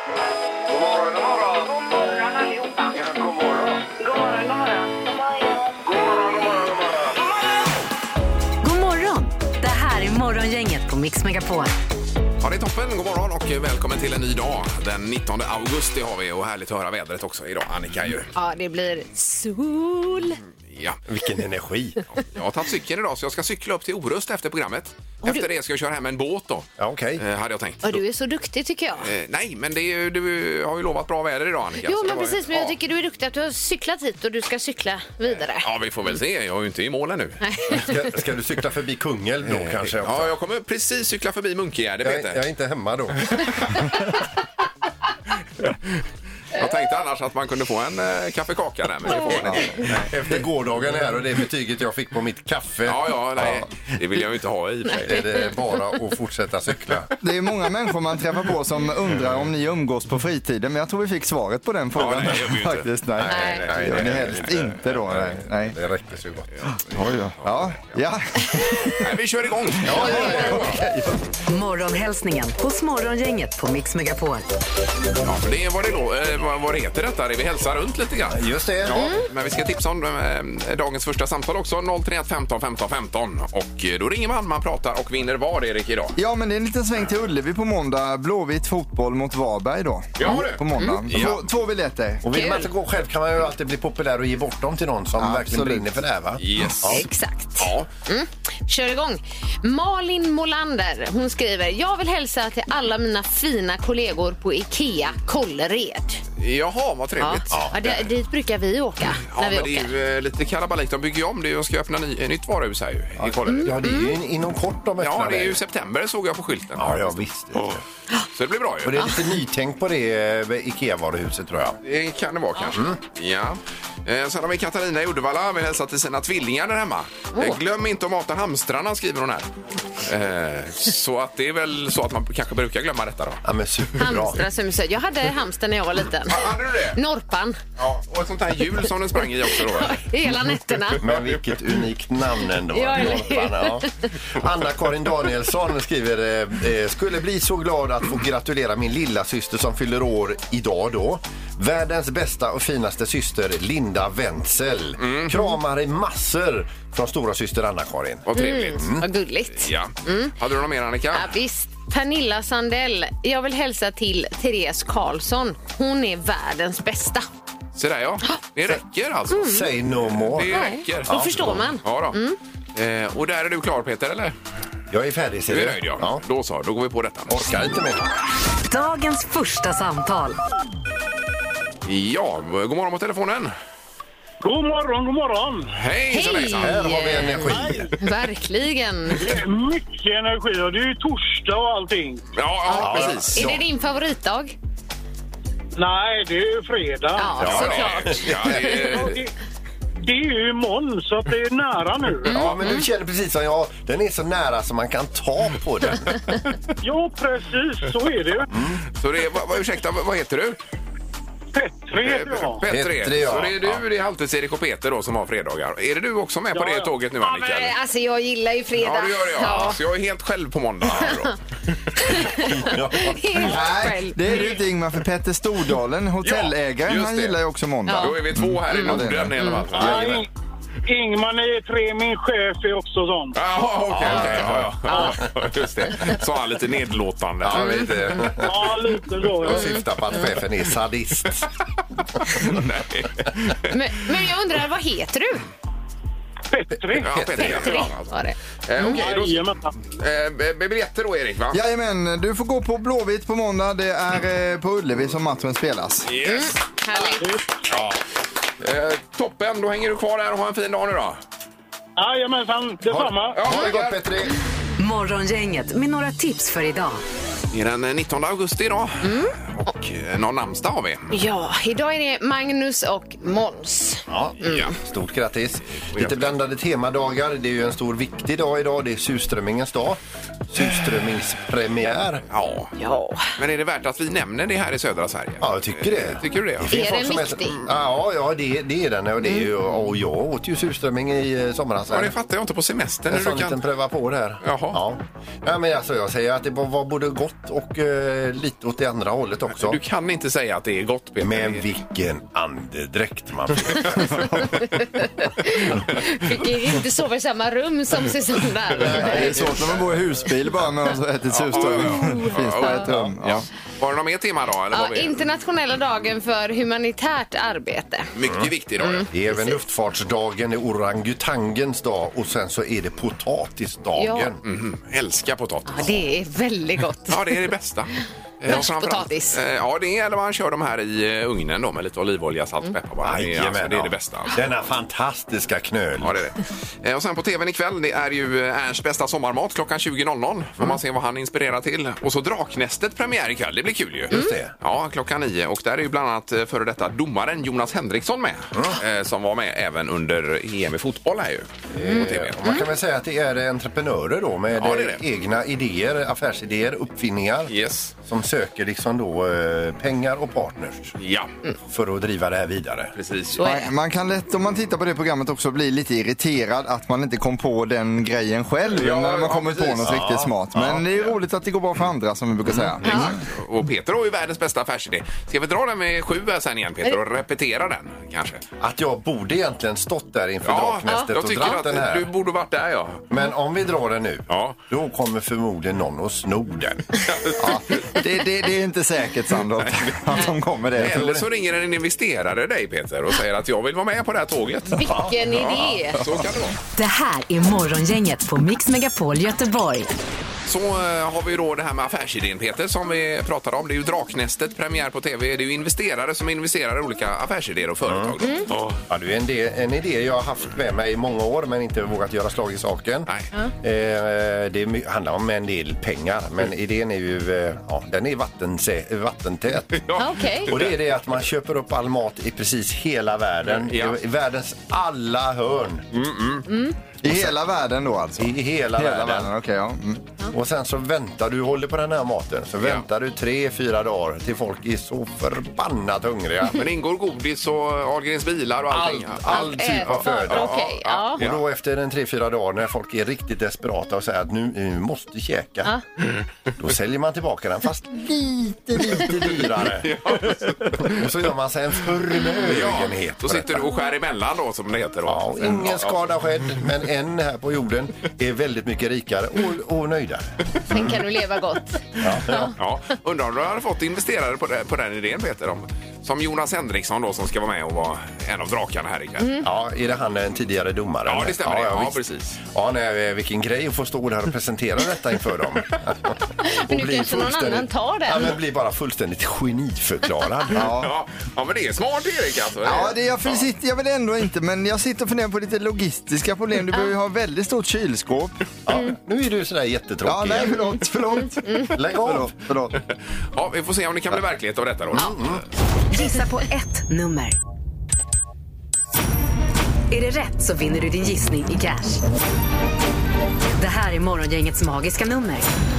God morgon, god morgon. God morgon allihopa. Ja, god morgon. God morgon, god morgon. God morgon, god morgon. God morgon! Det här är Morgongänget på Mix Megapol. Ja, det är toppen. God morgon och välkommen till en ny dag. Den 19 augusti har vi och härligt att höra vädret också idag, Annika ju. Ja, det blir sol. Ja. Vilken energi. Jag har tagit cykeln idag så jag ska cykla upp till Orust efter programmet. Efter det ska jag köra hem en båt då. Ja, okej. Hade jag tänkt. Och du är så duktig tycker jag. Nej, men det är ju, du har ju lovat bra väder idag, Annika. Jo, så men det var precis. ju- Men jag tycker du är duktig att du har cyklat hit och du ska cykla vidare. Ja, vi får väl se. Jag är ju inte i mål ännu. Ska du cykla förbi Kungälv då kanske? Också? Ja, jag kommer precis cykla förbi Munkegärde, Peter. Jag är inte hemma då. Jag tänkte annars att man kunde få en kaffekaka där, men det får man inte. Efter gårdagen här och det betyget jag fick på mitt kaffe. Ja, nej. Det vill jag ju inte ha i och för sig. Är det bara att fortsätta cykla. Det är många människor man träffar på som undrar om ni umgås på fritiden, men jag tror vi fick svaret på den frågan. Ja, nej, det gör vi ju inte. Faktiskt, nej. Nej, Gör ni nej, helst nej, inte då? Nej. Det räcker så gott. Oj då. Ja. Nej, vi kör igång. Morgonhälsningen hos Morgongänget på Mix Megapol. Ja, för det är vad det heter detta. Det vi hälsar runt lite grann. Just det. Ja, men vi ska tipsa om dagens första samtal också. 031 15 15 15. Och då ringer man pratar och vinner vad, Erik, idag? Ja, men det är en liten sväng till Ullevi på måndag. Blåvitt fotboll mot Varberg då. Ja, du. På måndag. Ja. Två biljetter. Och vill man inte gå själv kan man ju alltid bli populär och ge bort dem till någon som verkligen Absolut. brinner för det här, va? Yes. Exakt. Ja. Kör igång. Malin Molander, hon skriver: jag vill hälsa till alla mina fina kollegor på IKEA Kållered. Jaha, vad trevligt. Dit brukar vi åka när vi men det är åker. ju lite kalabalik. De bygger ju om det. De ska öppna nytt varuhus här ju. I Kållered. Ja, det är ju inom kort de öppnar. Ja, det är ju det. september såg jag på skylten. Ja, jag visste det. Så det blir bra ju. Och det är lite nytänkt på det IKEA-varuhuset, tror jag. Det kan det vara kanske. Ja. Sen har vi Katarina i Uddevalla. Vill hälsa till sina tvillingar där hemma. Glöm inte att mata hamstrarna, skriver hon här. Så att det är väl så att man kanske brukar glömma detta då. Ja, men superbra. Hamstrar som söt. Jag hade hamster när jag var liten. Hade du det? Norpan. Ja, och ett sånt här hjul som den sprang i också då. Hela nätterna. Men vilket unikt namn ändå. Ja, eller hur? Ja. Anna-Karin Danielsson skriver: skulle bli så glad att få gratulera min lilla syster som fyller år idag då. Världens bästa och finaste syster Linda Wenzel. Kramar i massor från stora syster Anna-Karin. Vad trevligt. Vad gulligt. Ja. Hade du något mer, Annika? Ja, visst. Pernilla Sandell, jag vill hälsa till Therese Karlsson. Hon är världens bästa. Så där, ja. Det räcker alltså. Say no more. Det räcker. Då förstår man. Ja då. Och där är du klar, Peter, eller? Jag är färdig, ser Du du? är nöjd, ja. Ja. Då så, då går vi på detta. Orkar inte mer. Dagens första samtal. Ja, god morgon på telefonen. God morgon, god morgon. Hej, så Hej! Här har vi energi. Verkligen. Det är mycket energi och det är ju torsdag och allting. Ja, precis. Är det din favoritdag? Nej, det är ju fredag. Ja, såklart. Ja, Det är ju imorgon så att det är nära nu. Ja, men du känner precis som jag. Den är så nära som man kan ta på den. Jo, precis. Så är det. så det är, ursäkta, vad heter du? Petri heter jag. Petri, ja. Så det är du, det är Halvtids-Erik och Peter då som har fredagar. Är det du också med på det tåget nu, Annika? eller? Alltså, jag gillar ju fredag. Ja, det gör jag. Ja. Så jag är helt själv på måndag. Helt Nej, själv. det är det inte, Ingmar, för Petter Stordalen, hotellägaren, just han det. gillar ju också måndag. Då är vi två här i Norden i alla fall. Nej, Ingman är 3, min chef är också sån. Jaha, okej. Ja, just det. Sa han lite nedlåtande. Ja, lite. Ja, lite så. Jag syftar på att chefen är sadist. Nej. Men jag undrar, vad heter du? Petri. Ja, Petri. Ja, Var det. Okej, då. Jajamän. Biljetter då, Erik, va? Jajamän, du får gå på Blåvitt på måndag. Det är på Ullevi som matchen spelas. Yes. Härligt. Ja. Toppen, då hänger du kvar där och ha en fin dag nu då. Jajamensan, detsamma. Ja, Ha det gott, tackar. Petri. Morgongänget med några tips för idag. Det är den 19 augusti idag. Och någon namnsdag har vi. Ja, idag är det Magnus och Måns. Ja, stort grattis. Lite blandade temadagar. Det är ju en stor viktig dag idag. Det är surströmmingens dag. surströmmingspremiär. Ja. Men är det värt att vi nämner det här i södra Sverige? Ja, jag tycker det. Tycker du det? finns Är folk den som viktig? Ja, det är den. Och, det är ju, och jag åt ju surströmming i somras. Ja, det fattar jag inte på semestern. En hur sån du kan... liten pröva på där. Jaha. Ja. Ja, men alltså, jag säger att det var både gott och lite åt det andra hållet också. Du kan inte säga att det är gott, Peter. Men vilken andedräkt man får. Fick inte sova i samma rum som Susanne där. Det är svårt när man bor i husbil bara med att äta surströmming. Finns bara ett rum. Ja. Var det något mer tema då? Eller Ja, vad vi... internationella dagen för humanitärt arbete. Mycket viktig då. Det är även luftfartsdagen, det är orangutangens dag och sen så är det potatisdagen. Ja. Älskar potatis. Ja, det är väldigt gott. Ja, det är det bästa. Potatis. Ja, det är när man kör de här i ugnen då med lite olivolja, salt, peppar bara. Det är det bästa. Alltså. Denna fantastiska knöl. Ja, det är det. Och sen på tvn ikväll, det är ju Ernsts bästa sommarmat klockan 20.00. Får man se vad han inspirerar till. Och så Draknästet premiär ikväll, det blir kul ju. Just det. Ja, klockan 9. Och där är ju bland annat före detta domaren Jonas Henriksson med. Som var med även under EM i fotboll här ju. På TV. Man kan väl säga att det är entreprenörer då med Ja, det är det. egna idéer, affärsidéer, uppfinningar. Yes. Som söker liksom då pengar och partners Ja, för att driva det här vidare. precis. Så är det. Man kan lätt, om man tittar på det programmet, också bli lite irriterad att man inte kom på den grejen själv Ja, när man kommer precis. på något riktigt smart. Men det är roligt att det går bra för andra, som vi brukar säga. Och Peter har ju världens bästa affärsidé. Ska vi dra den med 7 sen igen, Peter, och repetera den kanske? Att jag borde egentligen stått där inför Ja, Draknästet jag och tycker dratt att den här. du borde varit där, ja. Men om vi drar den nu, Ja. då kommer förmodligen någon och sno den. Ja, det är inte säkert, Sandholt, att de kommer det. Eller så ringer en investerare dig, Peter, och säger att jag vill vara med på det här tåget. Vilken idé! Så kan det vara. Det här är Morgongänget på Mix Megapol Göteborg. Så har vi då det här med affärsidén, Peter, som vi pratade om. Det är ju Draknästet, premiär på TV. Det är ju investerare som investerar i olika affärsidéer och företag. Då. Ja, det är en idé jag har haft med mig i många år men inte vågat göra slag i saken. Nej. Det handlar om en del pengar, men idén är ju den är vattentät. Ja. Okej. Och det är det att man köper upp all mat i precis hela världen, Ja. i världens alla hörn. I hela världen då alltså? I hela världen. Okej, ja. Och sen så väntar du, håller på den här maten, så väntar du 3-4 dagar till folk är så förbannat hungriga. Men ingår godis och Ahlgrens bilar och allting? All typ av föda. Okej, ja. Och då efter en 3-4 dagar när folk är riktigt desperata och säger att nu måste käka, då säljer man tillbaka den fast lite dyrare. Och så gör man sig en förmögenhet. Då sitter du och skär emellan då, som det heter då. Ja, ingen skada skedd, men en här på jorden är väldigt mycket rikare och nöjda. Sen kan du leva gott. Ja. Undrar om du har fått investerare på den idén, Peter, som Jonas Henriksson då, som ska vara med och vara en av drakarna här ikväll. Ja, är det han en tidigare domare? Ja, det stämmer. Ja, visst. precis. Ja, vilken grej att få stå där och presentera detta inför dem. Men nu kanske någon annan tar den. Ja, men blir bara fullständigt geniförklarad. Ja, men det är smart, Erik, alltså. Ja, jag vill ändå inte, men jag sitter och funderar på lite logistiska problem. Du behöver ju ha väldigt stort kylskåp. Ja, nu är du sådär jättetråkig. Ja, nej, förlåt. Lägg av. Förlåt. Ja, vi får se om det kan bli verklighet av detta då. Gissa på ett nummer. Är det rätt så vinner du din gissning i cash. Det här är Morgongängets magiska nummer.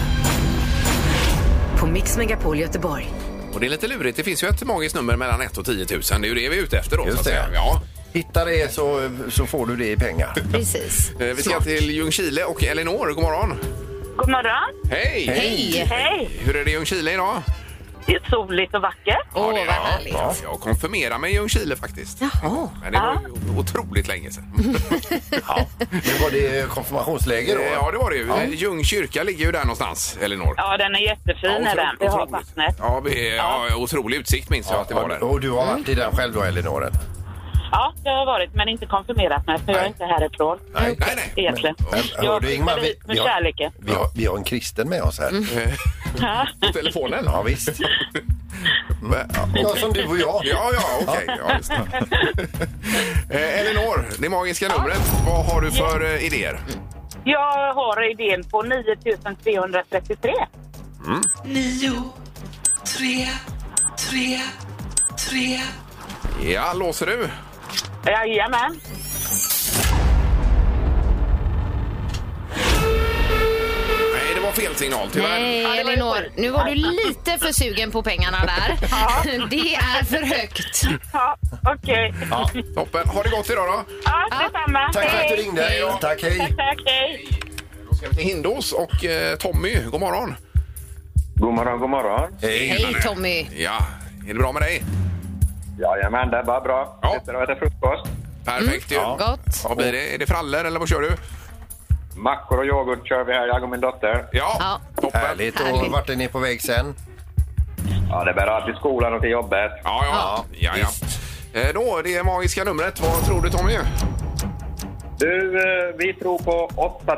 På Mix Megapol Göteborg. Och det är lite lurigt. Det finns ju ett magiskt nummer mellan 1 och 10 000. Det är ju det vi är ute efter då. Just så att det. säga. Ja. Hittar det så får du det i pengar. Precis. Vi ska till Ljungskile och Elinor. God morgon. God morgon. Hej! Hej! Hej. Hur är det i Ljungskile idag? Det är soligt och vackert. Åh, det är vad det. härligt. Ja, jag konfirmerade mig i Ljungskile faktiskt. Jaha. Men det var ju otroligt länge sedan. Ja. Men var det konfirmationsläge då? Ja, det var det ju. Ljung kyrka ligger ju där någonstans, Elinor. Ja, den är jättefin är den. Vi har vattnet. Ja, otrolig utsikt minns jag att det var där. Och du har varit i den själv då, Elinor? Ja, det har varit, men inte konfirmerat mig för jag är inte härifrån. Nej. Egentligen. Men, hör Jag du, Ingmar, flyttade hit med kärleken. vi har en kristen med oss här. På telefonen? Ja, visst. Ja, som du och jag. Ja, okej. Ja, just det. Elinor, det magiska numret. Vad har du för idéer? Jag har idén på 9333. 9, 3, 3, 3. Ja, låser du? Jajamän. Nej, det var fel signal tyvärr. Nej, Ja, det var ju Elinor. sjukt. Nu var du lite för sugen på pengarna där. Det är för högt. Ja, okej. Ja, toppen. Har det gått idag då? Ja, detsamma. Tack för att du Hej. ringde. Tack, hej. Tack, hej. Då ska vi till Hindås och Tommy. God morgon. God morgon, god morgon. Hej Tommy. Ja, är det bra med dig? Jajamän, det är bara bra. Ja. Sitter och äter frukost. Perfekt ju. Gott. Vad blir det? Är det frallor eller vad kör du? Mackor och yoghurt kör vi här, jag och min dotter. Ja, toppen. Härligt. Och Härligt. vart är ni på väg sen? Ja, det bär till skolan och till jobbet. Ja. Då, det magiska numret. Vad tror du Tommy? Du, vi tror på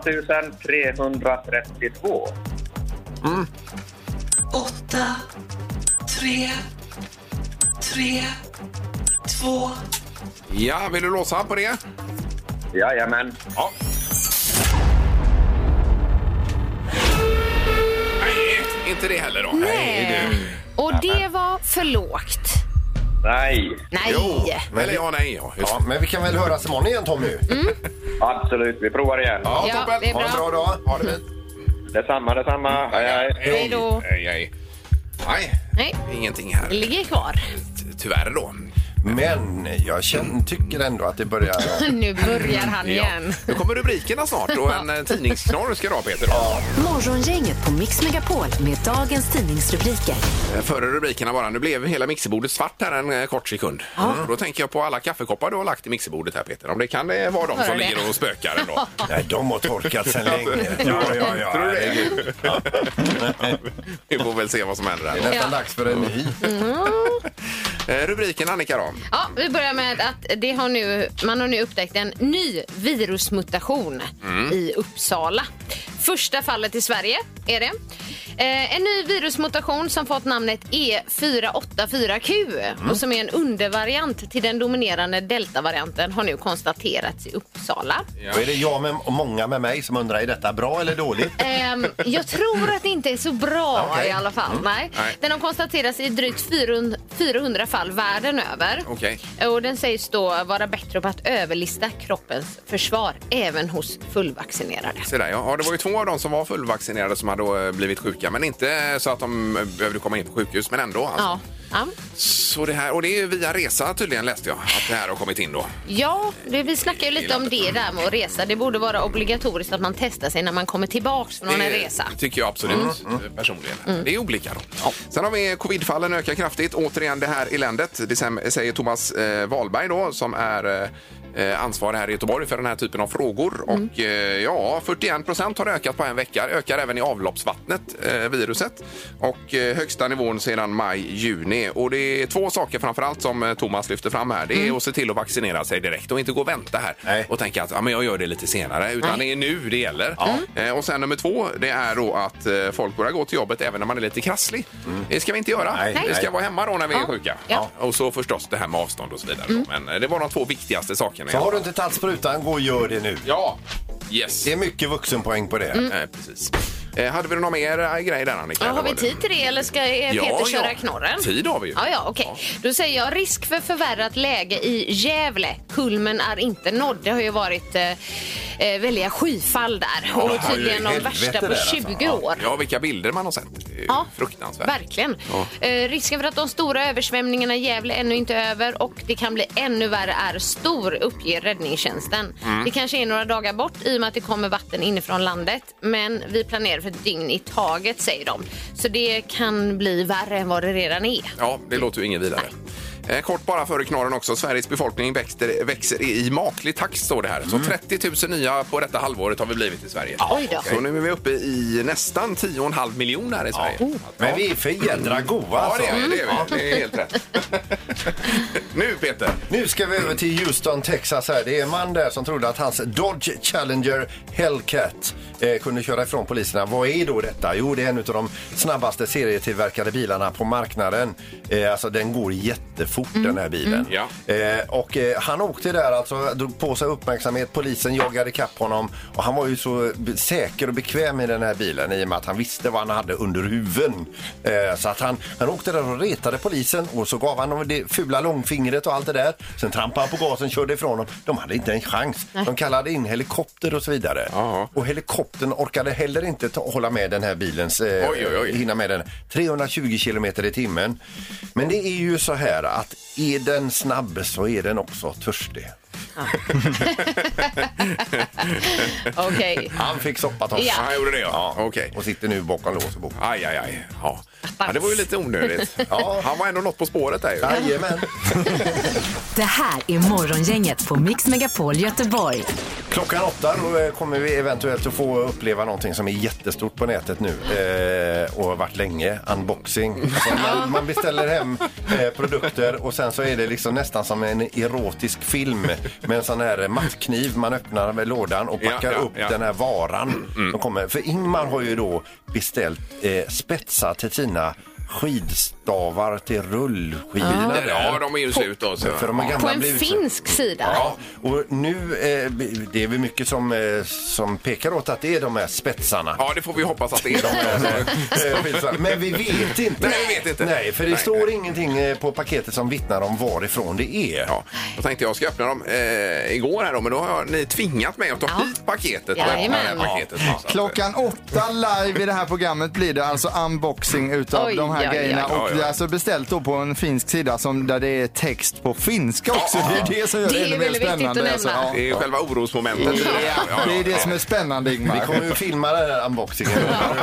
8332. 8, 3, 3, 2. Ja, vill du låsa på det? Jajamän. Ja. Nej, inte det heller då. Nej. Och det var för lågt. Nej, Nej. Eller ja, nej. Ja, just. Ja, men vi kan väl höras imorgon igen, Tommy? absolut. Vi provar igen. Ja, Ja, toppen. det är Ha en bra bra. dag. Ha det fint. Detsamma. Hej, hej. Hej då. Hej. Nej, Nej, ingenting här. det ligger kvar. Tyvärr då. Men jag tycker ändå att det börjar... Nu börjar han igen. Nu kommer rubrikerna snart och en tidningsknorr ska du ha, Peter. Morgongänget på Mix Megapol med dagens tidningsrubriker. Före rubrikerna bara, nu blev hela mixerbordet svart här en kort sekund. Då tänker jag på alla kaffekoppar du har lagt i mixerbordet här, Peter. Om det kan det vara de Hör som det. ligger och spökar ändå. Nej, de har torkat sedan länge. Ja. Tror du det? Vi får väl se vad som händer Det är där. nästan dags för en ny. Rubriken, Annika då? Ja, vi börjar med att man har nu upptäckt en ny virusmutation i Uppsala. Första fallet i Sverige är det. En ny virusmutation som fått namnet E484Q och som är en undervariant till den dominerande deltavarianten har nu konstaterats i Uppsala. Och är det jag och många med mig som undrar, är detta bra eller dåligt? Jag tror att det inte är så bra Okej. i alla fall. Nej. Nej. Den har konstaterats i drygt 400 fall världen över. Okej. Och den sägs då vara bättre på att överlista kroppens försvar även hos fullvaccinerade. Så där, ja, det var ju 2 av dem som var fullvaccinerade som hade blivit sjuka, men inte så att de behövde komma in på sjukhus, men ändå. Alltså. Ja. Ja. Så det här, och det är via resa tydligen, läste jag, att det här har kommit in då. Ja, vi snackar ju lite om det där med att resa. Det borde vara obligatoriskt att man testar sig när man kommer tillbaka från en resa. Tycker jag absolut, personligen. Det är olika då. Sen har vi covidfallen ökar kraftigt. Återigen det här eländet. Det säger Thomas Wahlberg då, som är ansvarig här i Göteborg för den här typen av frågor. Och 41% har ökat på en vecka. Ökar även i avloppsvattnet, viruset. Och högsta nivån sedan maj-juni. Och det är 2 saker framförallt som Thomas lyfter fram här. Det är att se till att vaccinera sig direkt och inte gå och vänta här. Nej. Och tänka att men jag gör det lite senare. Utan det är nu det gäller. Och sen nummer 2, det är då att folk börjar gå till jobbet även när man är lite krasslig. Det ska vi inte göra. Nej. Vi ska vara hemma då när vi är Ja. sjuka. Ja. Och så förstås det här med avstånd och så vidare. Men det var de 2 viktigaste sakerna. Så har du inte tagit sprutan, gå och gör det nu. Ja, yes. Det är mycket vuxenpoäng på det. Precis. Hade vi någon mer grej där, Annika? Ja, eller har vi var det- tid till det eller ska Peter köra knorren? Tid har vi ju. Ja, okej. Då säger jag risk för förvärrat läge i Gävle. Kulmen är inte nådd. Det har ju varit väldiga skyfall där. Och det har ju tydligen de helvete värsta på där, alltså. 20 år. Ja, vilka bilder man har sett. Det är ju fruktansvärt. Verkligen. Risken för att de stora översvämningarna i Gävle ännu inte är över och det kan bli ännu värre är stor, uppger räddningstjänsten. Det kanske är några dagar bort i och med att det kommer vatten inifrån landet, men vi planerar för ett dygn i taget, säger de. Så det kan bli värre än vad det redan är. Ja, det låter ju ingen vidare. Kort bara före knorren också. Sveriges befolkning växer i maklig takt, står det här. Så 30 000 nya på detta halvåret har vi blivit i Sverige. Oj då. Så nu är vi uppe i nästan 10,5 miljoner i Sverige. Men vi är för jädra goa Ja, alltså. det är vi. Det är helt rätt. Nu, Peter. Nu ska vi över till Houston, Texas här. Det är en man där som trodde att hans Dodge Challenger Hellcat kunde köra ifrån poliserna. Vad är då detta? Jo, det är en av de snabbaste serietillverkade bilarna på marknaden. Alltså den går jättefort. fort den här bilen. Och han åkte där alltså, drog på sig uppmärksamhet, polisen jagade ikapp honom och han var ju så säker och bekväm i den här bilen i och med att han visste vad han hade under huven. Så att han åkte där och retade polisen och så gav han det fula långfingret och allt det där. Sen trampade han på gasen, körde ifrån dem. De hade inte en chans. De kallade in helikopter och så vidare. Och helikoptern orkade heller inte hålla med den här bilens hinna med den 320 kilometer i timmen. Men det är ju så här att är den snabb så är den också törstig. Okej. Han fick soppatoss. Ja. Han gjorde det, Ja. Okej. Och sitter nu bakom lås och bok. Aj. Ja, det var ju lite onödigt. Han var ändå något på spåret där ju. Jajamän. Det här är Morgongänget på Mix Megapol Göteborg. Klockan 8 då kommer vi eventuellt att få uppleva någonting som är jättestort på nätet nu och har varit länge. Unboxing. Alltså man beställer hem produkter och sen så är det liksom nästan som en erotisk film med en sån här mattkniv. Man öppnar med lådan och packar upp den här varan. Som kommer. För Ingmar har ju då beställt spetsar till sina skidstavar till rullskidorna. Ja, de är ju slut då. För de är På en finsk sida. Ja, och nu det är väl mycket som pekar åt att det är de här spetsarna. Ja, det får vi hoppas att det är de. Men vi vet inte. Nej, vi vet inte. Nej, för det står ingenting på paketet som vittnar om varifrån det är. Ja, då tänkte jag ska öppna dem igår här då, men då har ni tvingat mig att ta hit paketet. Klockan 8 live i det här programmet blir det alltså unboxing utav de här grejerna. Och det är alltså beställt då på en finsk sida där det är text på finska också. Det är det som gör det ännu mer spännande. Alltså, det är själva orosmomentet. Det är det som är spännande, Ingmar. Vi kommer ju filma den här unboxingen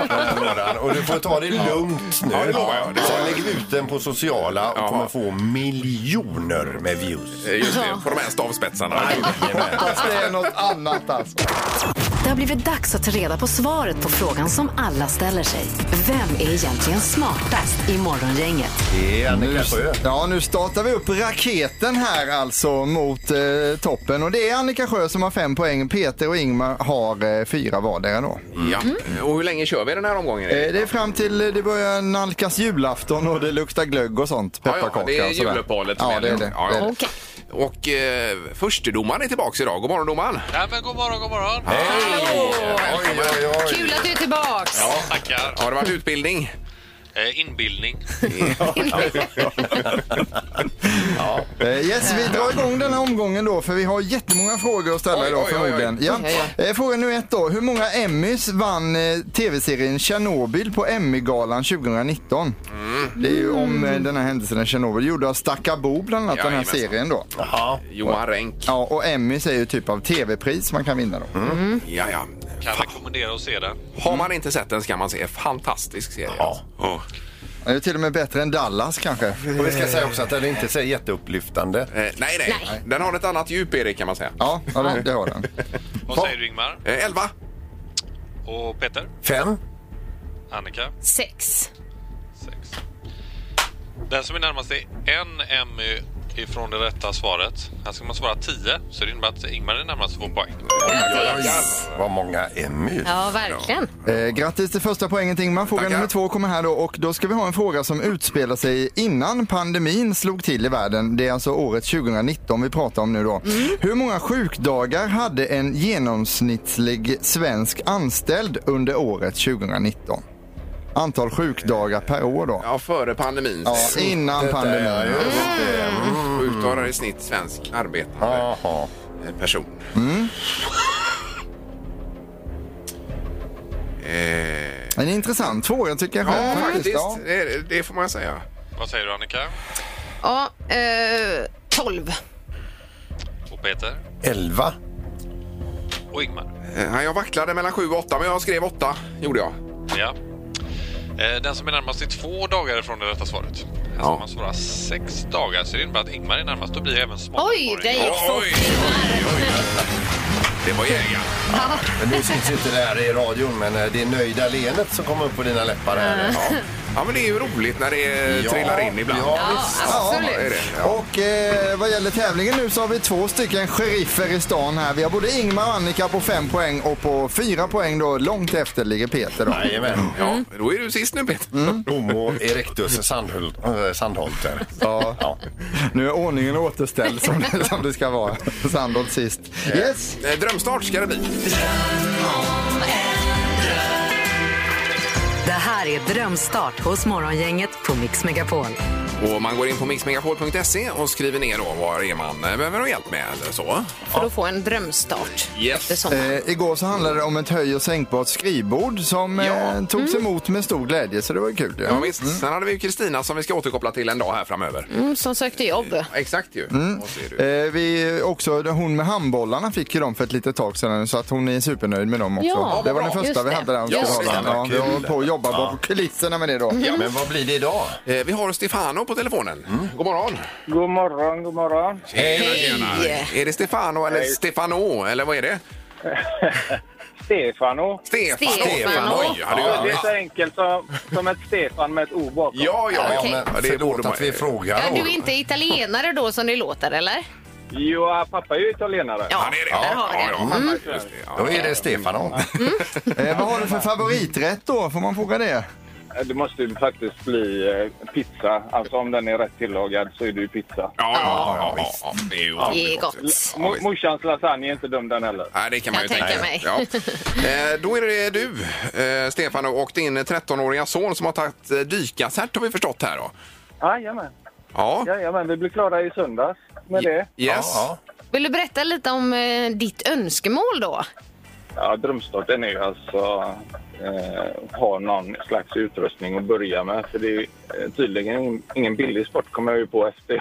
och du får ta det lugnt nu. Sen lägger vi ut den på sociala och kommer få miljoner med views. Just det, på de här stavspetsarna. Fast det är något annat alltså. Det har blivit dags att ta reda på svaret på frågan som alla ställer sig. Vem är egentligen smartast i Morgongänget? Det är Annika Sjö. Ja, nu startar vi upp raketen här alltså mot toppen. Och det är Annika Sjö som har 5 poäng. Peter och Ingmar har 4 vardera då. Ja. Och hur länge kör vi den här omgången? Det är fram till det börjar nalkas julafton och det luktar glögg och sånt. Pepparkaka. Ja, det är juluppehållet. Ja, det är det. Okej. Och förstedomaren är tillbaka idag. God morgon, domaren. Ja, men god morgon. Kul att du är tillbaks. Ja, tackar. Har det varit utbildning? Inbildning. Yes, vi drar igång den här omgången då, för vi har jättemånga frågor att ställa idag förmodligen. Ja. Fråga nu 1 då. Hur många Emmys vann tv-serien Chernobyl på Emmy-galan 2019? Det är ju om den här händelsen i Chernobyl. Gjorde av Stackabo bland annat den här serien då. Jaha. Johan Renck. Ja, och Emmys är ju typ av tv-pris man kan vinna då. Ja. Kan rekommendera att se den. Har man inte sett den ska man se. Fantastisk serie. Ja. Det är till och med bättre än Dallas kanske. Och vi ska säga också att den inte är jätteupplyftande. Nej. Den har ett annat djup, Erik, kan man säga. Ja, det har den. Vad säger du, Ingmar? 11. Och Peter? 5. Annika? 6. Den som är närmast är en Emmy ifrån det rätta svaret. Här ska man svara 10, så det innebär att Ingmar är närmast 2 poäng. Vad många Emmys. Ja, verkligen. Grattis till första poängen, Ingmar. Fråga nummer 2 kommer här då, och då ska vi ha en fråga som utspelar sig innan pandemin slog till i världen. Det är alltså året 2019 vi pratar om nu då. Hur många sjukdagar hade en genomsnittlig svensk anställd under året 2019? Antal sjukdagar per år då. Ja, före pandemin. Ja, innan pandemin. Sjukdagar i snitt svensk arbetare. Person. En intressant fråga tycker jag själv. Faktiskt. Det får man säga. Vad säger du, Annika? Ja, 12. Och Peter? 11. Och Ingmar? Jag vacklade mellan 7 och 8, men jag skrev 8, gjorde jag. Ja. Den som är närmast är 2 dagar från det rätta svaret. Här ska man svara 6 dagar, så det innebär att Ingmar är närmast. Då blir även smartare. Oj, det gick fort. Det var jägaren. Men nu syns inte det här i radion, men det är nöjda leendet som kommer upp på dina läppar här. Ja, men det är ju roligt när det trillar in ibland. Ja, Absolut. är det. Ja. Och vad gäller tävlingen nu så har vi 2 stycken sheriffer i stan här. Vi har både Ingmar och Annika på 5 poäng och på 4 poäng då långt efter ligger Peter då. Jajamän. Ja, då är du sist nu, Peter. Homo erectus Sandholter. Ja. Nu är ordningen återställd som det ska vara. Sandholt sist. Yes. Drömstart ska det bli. Det här är Drömstart hos Morgongänget på Mix Megapol. Och man går in på mixmegapol.se och skriver ner då vad är man behöver ha hjälp med eller så. För att få en drömstart. Yes. Igår så handlade det om ett höj- och sänkbart skrivbord som togs emot med stor glädje, så det var kul. Ja, visst. Sen hade vi ju Kristina som vi ska återkoppla till en dag här framöver. Som sökte jobb. Exakt ju. Och så är Vi också, hon med handbollarna fick ju dem för ett litet tag sedan, så att hon är supernöjd med dem också. Ja, det var den bra. första Just vi det. hade där. Ja, Vi håller på att jobba bakom kulisserna med det då. Men vad blir det idag? Vi har Stefano på telefonen. God morgon. God morgon, god morgon. Hej. Är det Stefano eller Stefano eller vad är det? Stefano. Stefano. Oj, ja, Det är så enkelt som ett Stefan med ett O bakom. Ja, Okej. Men det förlåt borde att vi frågar. Du är inte italienare då som det låter, eller? Jo, pappa är ju italienare. Ja, det är det. där har vi det. Just det. Ja. Då är det Stefano. Vad har du för favoriträtt då? Får man fråga det? Det måste ju faktiskt bli pizza. Alltså om den är rätt tillagad så är det ju pizza. Ja, det är ju Det är gott. Morsans lasagne är inte dum den heller. Nej, det kan man ju Jag tänka tänker mig. Ja. Då är det du, Stefano, och din 13-åriga son som har tagit dykacert har vi förstått här då. Jajamän. Ja. Jajamän, vi blir klara i söndags med det. Yes. Ja. Vill du berätta lite om ditt önskemål då? Ja, drömstarten är ju alltså ha någon slags utrustning att börja med. För det är tydligen ingen billig sport kommer jag ju på efter.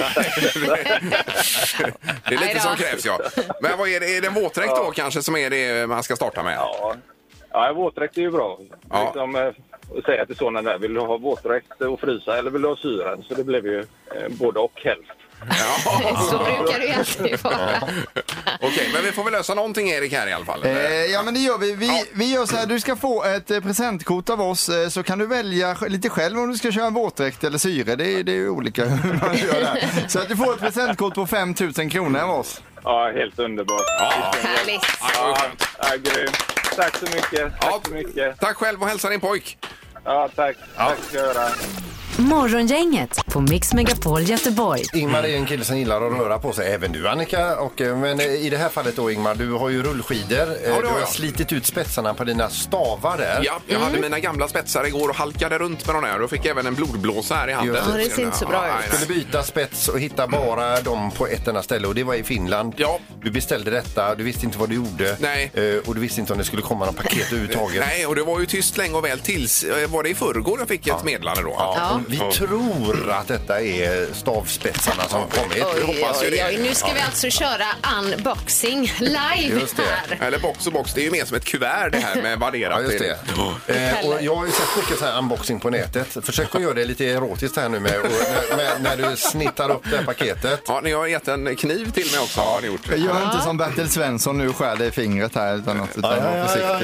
Det är lite som krävs, ja. Men vad är det? Är det en våtdräkt då kanske som är det man ska starta med? Ja, våtdräkt är ju bra. Ja. Liksom, säga till sonen där, vill du ha våtdräkt och frysa eller vill du ha syren? Så det blev ju både och helst. Ja. Så brukar det ju alltid vara. Okej, men vi får väl lösa någonting, Erik, här i alla fall. Ja, men det gör vi. Vi gör så här, du ska få ett presentkort av oss, så kan du välja lite själv om du ska köra våtdräkt eller syre. Det är ju olika hur man gör där. Så att du får ett presentkort på 5 000 kronor av oss. Ja, helt underbart. Härligt. Ja, grymt. Tack så mycket. Tack så mycket. Tack själv och hälsa din pojk. Ja, tack. Tack ska jag göra. Morgongänget på Mix Megapol Göteborg. Ingmar är en kille som gillar att röra på sig, även du Annika. Men i det här fallet då Ingmar, du har ju rullskidor. Du har slitit ut spetsarna på dina stavar där. Ja, jag hade mina gamla spetsar igår och halkade runt med de där. Och fick även en blodblåsa här i handen. Ja, det ser inte så bra ut. Du skulle byta spets och hitta bara dem på ett enda ställe, och det var i Finland. Ja. Du beställde detta, du visste inte vad du gjorde. Nej. Och du visste inte om det skulle komma någon paket överhuvudtaget. Nej, och det var ju tyst länge och väl tills. Var det i förrgår jag fick ett meddelande då? Ja. Vi tror att detta är stavspetsarna som kommit. hoppas ju det. Nu ska vi alltså köra unboxing live Just det. här. Eller box och box, det är ju mer som ett kuvert det här med värderat. Ja, just det. Och jag har ju sett mycket så här unboxing på nätet. Försök att göra det lite erotiskt här nu med när du snittar upp det här paketet. Ja, ni har gett en kniv till mig också, har ni gjort. Gör inte som Bertil Svensson nu, skär dig i fingret här utan något, utan var försiktig.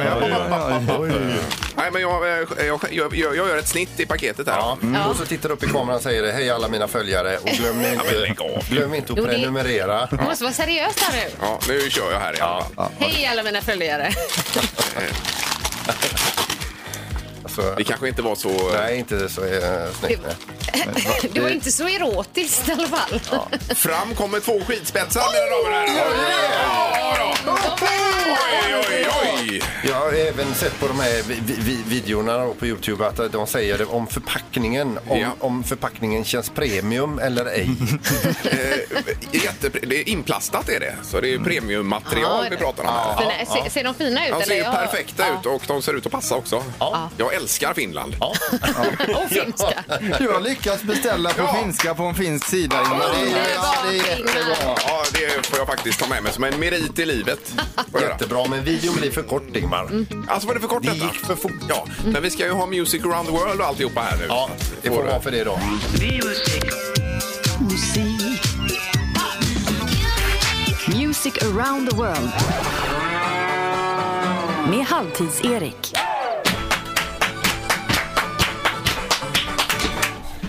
Nej, men jag gör ett snitt i paketet här. Ja. Och så tittar du upp i kameran och säger hej alla mina följare, och glöm inte att prenumerera. Du måste vara seriös här nu. Ja, nu kör jag här i alla fall. Hej alla mina följare. Alltså, Det kanske inte var så... nej, inte så snyggt. Det var inte så erotiskt i alla fall. Fram kommer 2 skidspetsar, mina damer och herrar. Oj. Jag har även sett på de här videorna då på YouTube att de säger det om förpackningen. Om förpackningen känns premium eller ej. Det är inplastat är det. Så det är premiummaterial vi pratar om här. Ser de fina ut? De ser ju eller? perfekta ut och de ser ut att passa också. Jag älskar Finland. Och finska. Du har lyckats beställa på finska på en finsk sida. Det är jättebra. Ja, det får jag faktiskt ta med mig som en merit i livet. Jättebra, men videon blir för kort, Ingmar. Alltså var det för kort Det detta? gick för fort. Ja, men vi ska ju ha Music around the world och alltihopa här nu. Ja, det får vara för det då. Music around the world. Med Halvtids-Erik.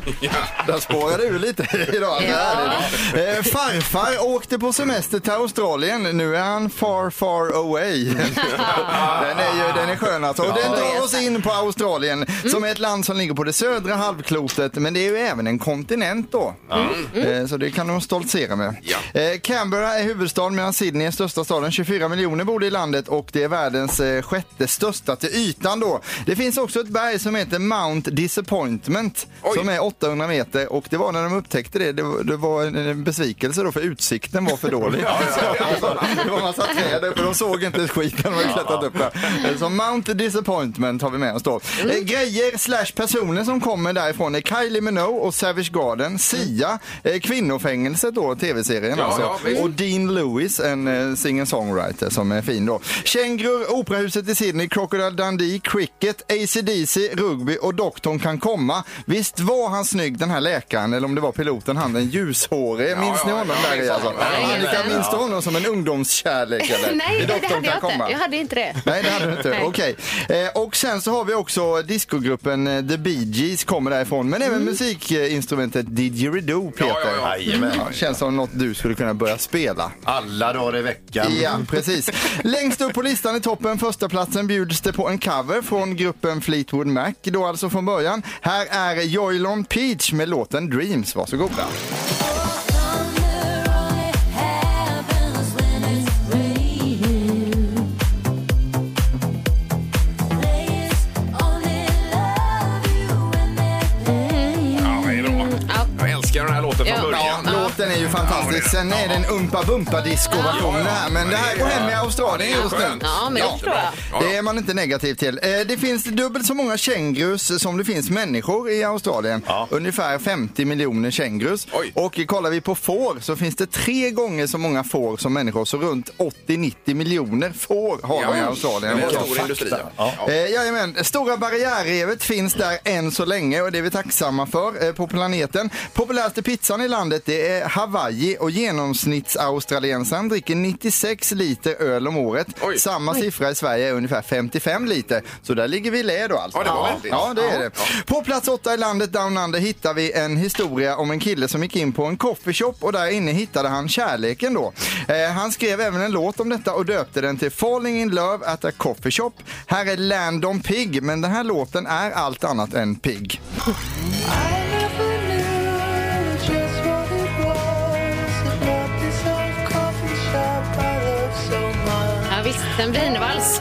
Där spårade du lite idag. Farfar åkte på semester till Australien. Nu är han far away. Den är skön alltså. Och den drar oss in på Australien som är ett land som ligger på det södra halvklotet. Men det är ju även en kontinent då. Så det kan de stoltsera med. Canberra är huvudstad medan Sydney är största staden. 24 miljoner bor i landet och det är världens sjätte största till ytan då. Det finns också ett berg som heter Mount Disappointment som är 800 meter och det var när de upptäckte det var en besvikelse då för utsikten var för dålig. Det var massa träd för de såg inte ett skit när de hade klättrat upp där. Så Mount Disappointment har vi med oss då. Grejer / personer som kommer därifrån är Kylie Minogue och Savage Garden, Sia, Kvinnofängelset då, tv-serien och Dean Lewis, en singer-songwriter som är fin då. Kängurur, Operahuset i Sydney, Crocodile Dundee, Cricket, AC/DC, rugby och doktorn kan komma. Visst var han snygg den här läkaren, eller om det var piloten, han den ljushårige. Minns ni honom där i alltså? Annika, minns du honom som en ungdomskärlek eller? Nej, det hade jag komma. inte. Jag hade inte det. Nej, det hade du inte. Okej. Och sen så har vi också discogruppen The Bee Gees kommer därifrån, men även musikinstrumentet Didgeridoo, Peter. Känns som något du skulle kunna börja spela. Alla dagar i veckan. Ja, precis. Längst upp på listan i toppen, första platsen, bjuds det på en cover från gruppen Fleetwood Mac, då alltså från början. Här är Joylon Peach med låten Dreams. Varsågoda. Den här låten från början. Låten är ju fantastisk. Sen är det en umpa-bumpa-disco-version här. Men det här går hem i Australien just nu. Ja, men det tror jag. Det är man inte negativ till. Det finns dubbelt så många kängurus som det finns människor i Australien. Ungefär 50 miljoner kängurus. Och kollar vi på får så finns det 3 gånger så många får som människor. Så runt 80-90 miljoner får har man i Australien. Det är en stor industri. Jajamän. Stora barriärrevet finns där än så länge och det är vi tacksamma för på planeten. Populäraste pizzan i landet det är Hawaii och genomsnittsaustraliensaren dricker 96 liter öl om året. Samma siffra i Sverige är ungefär 55 liter. Så där ligger vi i lä då alltså. Ja, det är det. På plats 8 i landet Down Under hittar vi en historia om en kille som gick in på en coffeeshop och där inne hittade han kärleken då. Han skrev även en låt om detta och döpte den till Falling in Love at a Coffee Shop. Här är Landon Pig, men den här låten är allt annat än pig. Ja visst, en vinvals.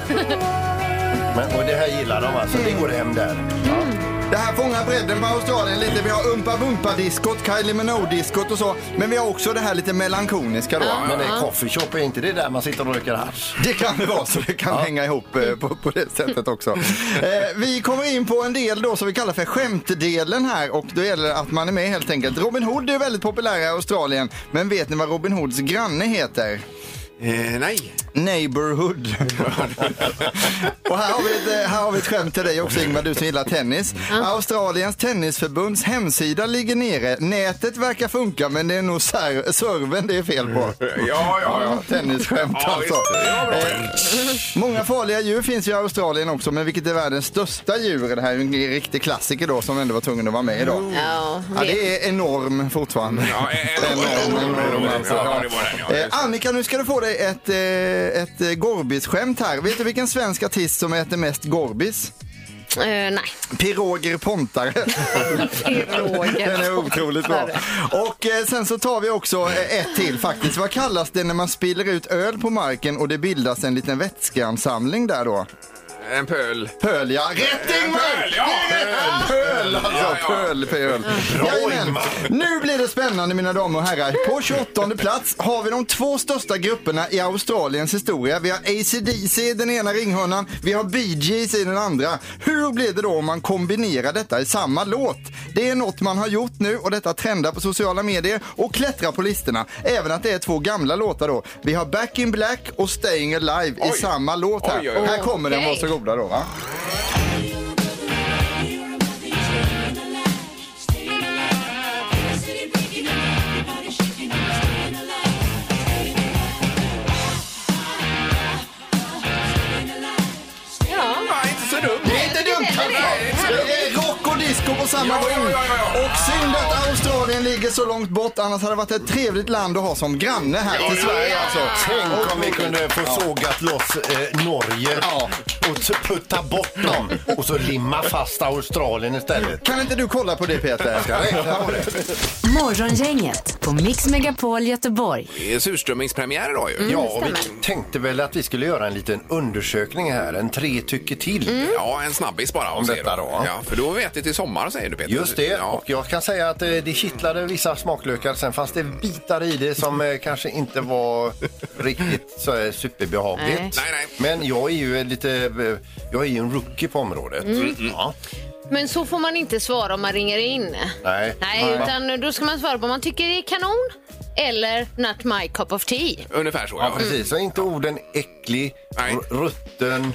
Och det här gillar de alltså, det går hem där. Det här fångar bredden på Australien lite. Vi har umpa-bumpa-diskot, Kylie Minogue-diskot och så. Men vi har också det här lite melankoniska då. Men en coffeeshop, är inte det där man sitter och röker hasch? Det kan det vara, så det kan hänga ihop på det sättet också. Vi kommer in på en del då som vi kallar för skämtdelen här. Och då gäller det att man är med helt enkelt. Robin Hood är väldigt populär i Australien. Men vet ni vad Robin Hoods granne heter? Nej. Neighborhood. Och här har vi ett skämt till dig också, Ingmar, du som gillar tennis. Australiens tennisförbunds hemsida ligger nere. Nätet verkar funka, men det är nog servern det är fel på. Ja. Tennisskämt alltså. Många farliga djur finns ju i Australien också, men vilket är världens största djur? Det här är en riktig klassiker då som ändå var tvungen att vara med idag. Ja, det är enorm fortfarande. Ja, enorm alltså. Annika, nu ska du få dig ett Gorbis-skämt här. Vet du vilken svensk artist som äter mest Gorbis? Nej. Piroger Pontare. Den är otroligt bra. Och sen så tar vi också ett till faktiskt. Vad kallas det när man spiller ut öl på marken och det bildas en liten vätskeansamling där då? En pöl. Pöl, ja. Rätt, Ingmar! Pöl, alltså. Pöl. Nu blir det spännande, mina damer och herrar. På 28:e plats har vi de 2 största grupperna i Australiens historia. Vi har AC/DC i den ena ringhörnan. Vi har Bee Gees i den andra. Hur blir det då om man kombinerar detta i samma låt? Det är något man har gjort nu och detta trendar på sociala medier och klättrar på listorna. Även att det är 2 gamla låtar då. Vi har Back in Black och Staying Alive i samma låt här. Här kommer den, varsågoda då, va? Inte så dumt. Det är inte dumt. Det är rock och disco på samma gång. Och Australien ligger så långt bort, annars hade det varit ett trevligt land att ha som granne här till Sverige. Alltså. Tänk om vi kunde få sågat loss Norge och putta bort dem och så limma fast Australien istället. Kan inte du kolla på det, Peter? Ska jag räkna på det? Morgongänget på Mix Megapol Göteborg. Det är surströmmingspremiär idag ju. Ja, och vi tänkte väl att vi skulle göra en liten undersökning här. En 3 tycker till. Ja, en snabbis bara Om detta då. Ja, för då vet det till sommar, säger du, Peter. Just det, Ja. och jag kan säga att det kittlade vissa smaklökar. Sen fanns det bitar i det som kanske inte var riktigt så superbehagligt. Nej. Men jag är ju jag är ju en rookie på området. Ja. Men så får man inte svara om man ringer in. Nej. Utan då ska man svara på om man tycker det är kanon eller not my cup of tea. Ungefär så, Ja, precis. Så inte orden äcklig, rutten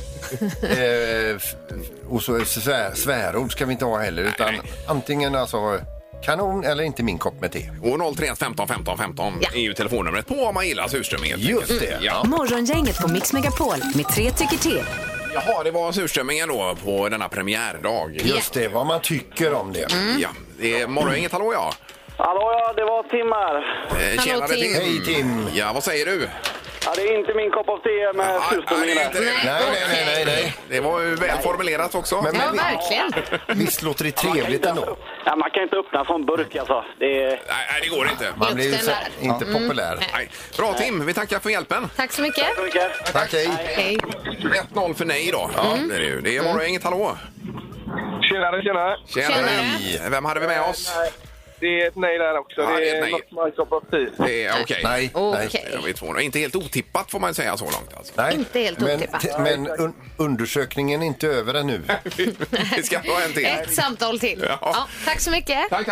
och så svärord ska vi inte ha heller. Utan antingen alltså kanon eller inte min kopp med te. Och 031 15 15 15 är ju telefonnumret på om man gillar surströmming. Just det. Ja. Morgongänget på Mix Megapol med 3 tycker till. Jaha, det var surströmmingen då på denna premiärdag. Just det, vad man tycker om det. Ja, det är Morgongänget, hallå ja. Hallå, ja, det var Tim här. Tjenare Tim. Hej Tim. Ja, vad säger du? Ja, det är inte min kopp av te med surströmmingen där. Nej. Det var ju väl formulerat också. Men Ja, verkligen. visst låter det trevligt ändå. Ja, man kan inte öppna från burk alltså. Nej, det går inte. Man blir ju Lukten inte populär. Nej. Bra Tim, vi tackar för hjälpen. Tack så mycket. Tack, hej. Hej. 1-0 för nej då. Ja, det är det ju. Det är Morgongänget, hallå. Tjenare. Tjena. Vem hade vi med oss? Det är ett nej där också. Ja, det är ett nej. något my cup of tea. Det är okej. Nej. Okej. Det är två. Inte helt otippat får man säga så långt alltså. Nej. Inte helt otippat. Men undersökningen är inte över ännu. Vi ska ha en till. Ett samtal till. Ja. Ja, tack så mycket. Tack.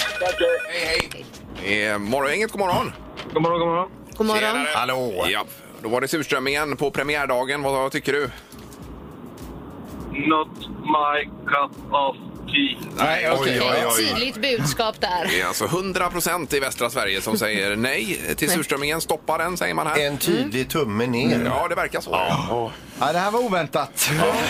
Hej. Morgongänget, god morgon. God morgon. God morgon. Tjenare. Hallå. Ja, då var det surströmmingen på premiärdagen. Vad tycker du? Not my cup of tea. Nej, okej. Tydligt budskap där. Det är alltså 100% i västra Sverige som säger nej till surströmmingen. Stoppa den, säger man här. En tydlig tumme ner. Ja, det verkar så. Ja, det här var oväntat.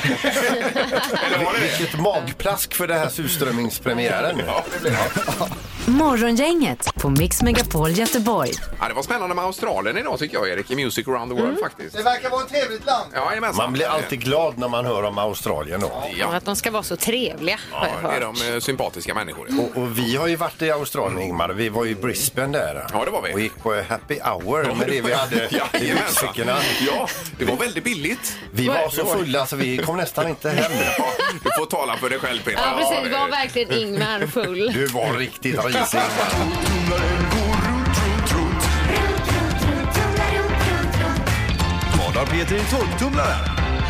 Vilket magplask för det här surströmmingspremiären. Ja, det blir det. Morgongänget på Mix Megapol Göteborg. Ja, det var spännande med Australien idag tycker jag, Erik, i Music Around the World faktiskt. Det verkar vara ett trevligt land. Ja, Man blir alltid glad när man hör om Australien då. Och Ja, att de ska vara så trevliga. har jag det är hört. de sympatiska människor. Och vi har ju varit i Australien, Ingmar. Vi var i Brisbane där. Ja, det var vi. Och gick på happy hour med det vi hade i ryggsäckarna. Ja, det var väldigt billigt. Vi var så fulla så vi kom nästan inte hem. Ja, du får tala för dig själv, Peter. Ja, precis. det- Var verkligen Ingmar full? Du var riktigt risig. Vad har Peter i torktumlaren?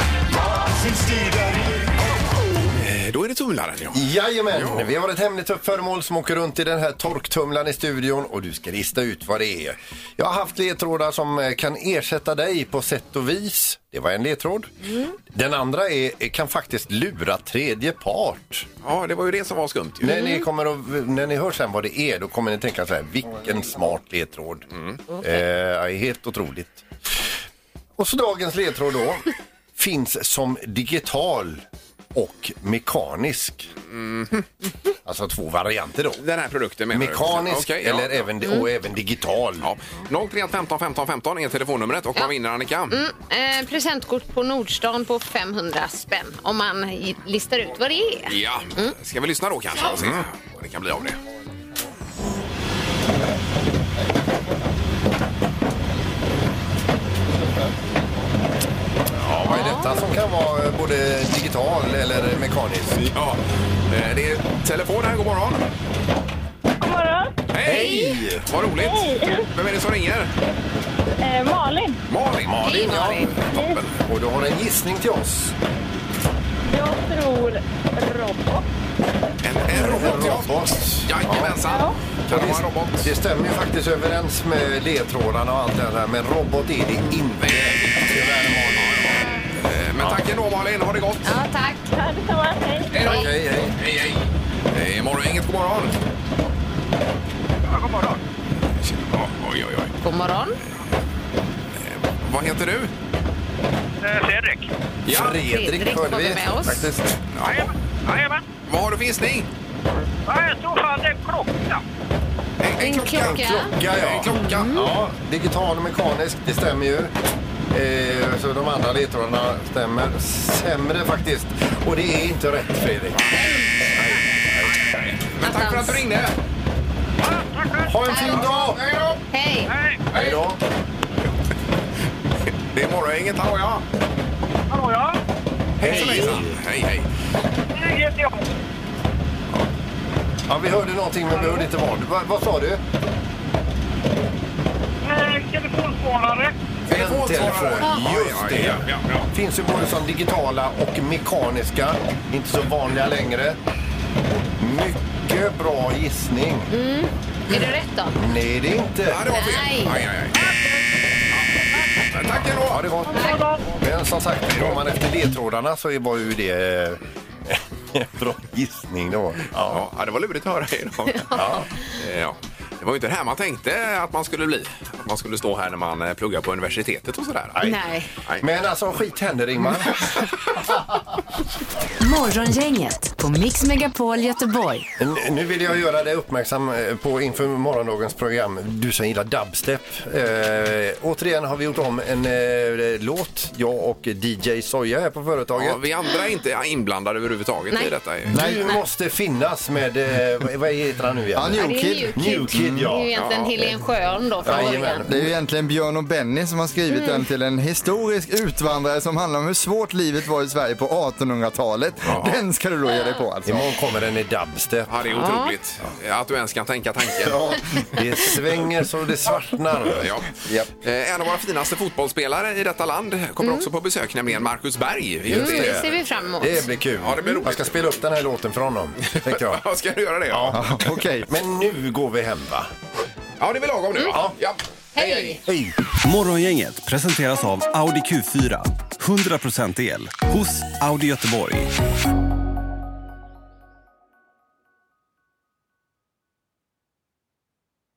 Då är det tumlaren, ja. Jajamän, vi har ett hemligt föremål som åker runt i den här torktumlaren i studion och du ska lista ut vad det är. Jag har haft ledtrådar som kan ersätta dig på sätt och vis. Det var en ledtråd. Den andra kan faktiskt lura tredje part. Ja, det var ju det som var skumt. Ju. När ni hör sen vad det är, då kommer ni tänka så här, vilken smart ledtråd. Helt otroligt. Och så dagens ledtråd då finns som digital och mekanisk. Alltså 2 varianter då. Den här produkten menar Mekanisk du? Okej, ja. eller och även digital. Ja. 031 15 15 15 är telefonnumret och vad vinner Annika? Presentkort på Nordstan på 500 spänn. Om man listar ut vad det är. Ja, ska vi lyssna då kanske och se vad det kan bli av det. Ja, vad är detta som kan vara både digital eller mekanisk? Ja, det är telefon här, god morgon. God morgon. Hej! Vad roligt. Vem är det som ringer? Malin. Malin. Hej, Malin. Toppen. Och du har en gissning till oss. Jag tror robot. En robot, ja. Jajamensan. Kan det vara en robot? Det stämmer ju faktiskt överens med ledtrådarna och allt det där, men robot är det inte. Tyvärr, Malin. Men tack ändå, Malin. Ha det gott. Ja, tack. Ja, detsamma. Hej. Hej då. Hej. Det är Morgongänget, god morgon. Ja, god morgon. Ja, oj. God morgon. Vad heter du? Fredrik. Ja. Fredrik Fredrik hörde var vi med oss. faktiskt. Ja. Jajamän. Vad har du för gissning? Ja, jag tror fan det är en klocka. En klocka. Klocka, ja. En klocka. Ja, digital och mekanisk, det stämmer ju. Så de andra ledtrådarna stämmer sämre faktiskt. Och det är inte rätt, Fredrik. Men tack för att du ringde. Ha en fin dag! Hej! Hej då! Det är morgongänget, hallå ja. Hallå ja. Hej. Hej. Det heter jag. Ja, vi hörde någonting men vi hörde inte vad sa du? Telefonsvarare. Telefon, just det. Ja. Finns ju både som digitala och mekaniska. Inte så vanliga längre. Mycket bra gissning. Är det rätt då? Nej, det är inte. Ja, det var fel. Nej. Aj. Tack ändå. Ja, det var. Men som sagt, går man efter ledtrådarna så var ju det en bra gissning då. Ja, det var lurigt att höra idag. Ja. Det var ju inte det här man tänkte att man skulle bli. Att man skulle stå här när man pluggar på universitetet och sådär. Nej. Men alltså, skit händer, Ingmar. Morgongänget på Mix Megapol Göteborg. Nu vill jag göra dig uppmärksam på inför morgondagens program. Du som gillar dubstep. Återigen har vi gjort om en låt. Jag och DJ Soja här på företaget. Ja, vi andra är inte inblandade överhuvudtaget i detta. Du måste finnas med, vad heter han nu igen? New Kid, ja. Det är ju egentligen Helen Sjöholm då från början. Det är ju egentligen Björn och Benny som har skrivit den till en historisk utvandrare som handlar om hur svårt livet var i Sverige på 1800-talet. Den ska du då ge dig på alltså. Imorgon kommer den i dubstep. Ja, det är otroligt att du ens kan tänka tanken. Det svänger så det svartnar. En av våra finaste fotbollsspelare i detta land kommer också på besök, nämligen Marcus Berg. Det ser vi fram emot. Det blir kul. Ja, det blir roligt. Jag ska spela upp den här låten för honom, tänkte jag. Ska du göra det? Ja. Okej. Men nu går vi hem, va? Ja, det är väl lagom nu, va? Ja. Hej! Morgongänget presenteras av Audi Q4. 100% el hos Audi Göteborg.